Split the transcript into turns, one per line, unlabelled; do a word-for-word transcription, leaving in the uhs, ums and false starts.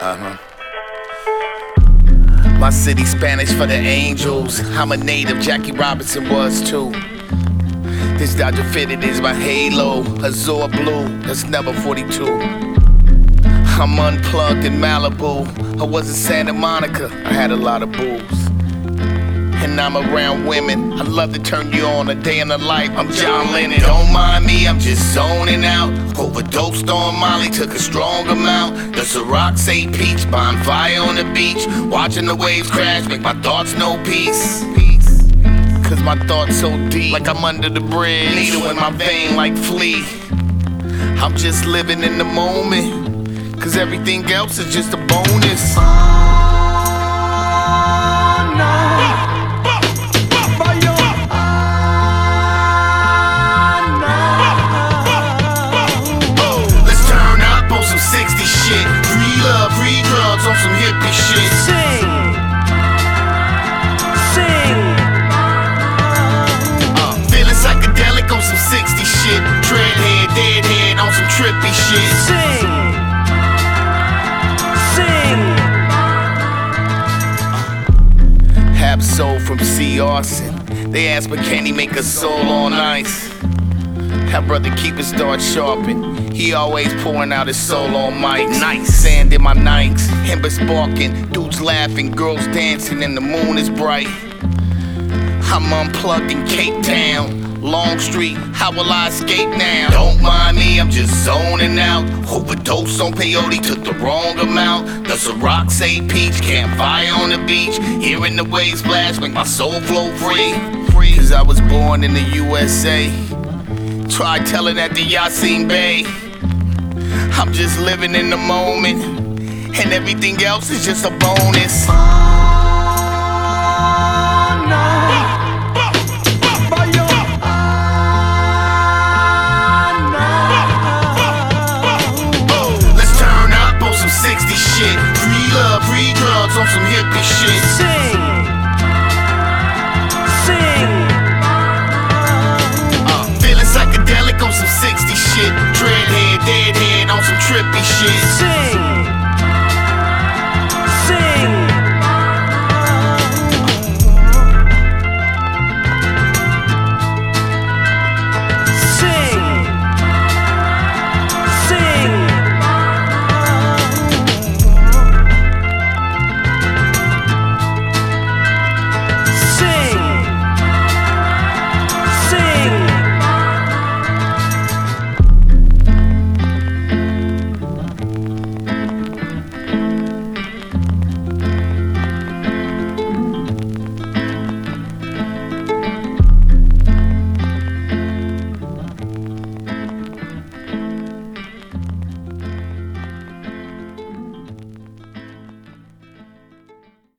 Uh-huh. My city Spanish for the angels. I'm a native, Jackie Robinson was too. This Dodger fitted is my halo, Azure blue, that's never forty-two. I'm unplugged in Malibu, I was in Santa Monica, I had a lot of booze. And I'm around women, I love to turn you on a day in the life. I'm John Lennon, don't mind me, I'm just zoning out. Overdosed on Molly, took a strong amount. The Ciroc say peach, bonfire on the beach. Watching the waves crash, make my thoughts no peace. Cause my thoughts so deep, like I'm under the bridge. Needle in my vein like flea. I'm just living in the moment, cause everything else is just a bonus. sixty shit, free love, free drugs on some hippie shit.
Sing, sing.
Uh, feeling psychedelic on some sixty shit. Dreadhead, deadhead on some trippy shit.
Sing, sing.
Hab Soul from C. Arson. They asked, but can he make a soul on ice? That brother keep his dart sharpened. He always pouring out his soul on mic. Nice sand in my nights, embers sparking, dudes laughing, girls dancing, and the moon is bright. I'm unplugged in Cape Town, Long Street. How will I escape now? Don't mind me, I'm just zoning out. Overdose on peyote, took the wrong amount. The Ciroc say peach, campfire on the beach. Hearing the waves splash, make my soul flow free. Cause I was born in the U S A. Try telling that to Yasin Bey. I'm just living in the moment, and everything else is just a bonus.
Oh, no.
Oh, let's turn up on some sixty shit. Free love, free drugs on some hippie shit.
Sing, sing.
Psychedelic on some sixty shit. Dreadhead, deadhead on some trippy shit.
Sing.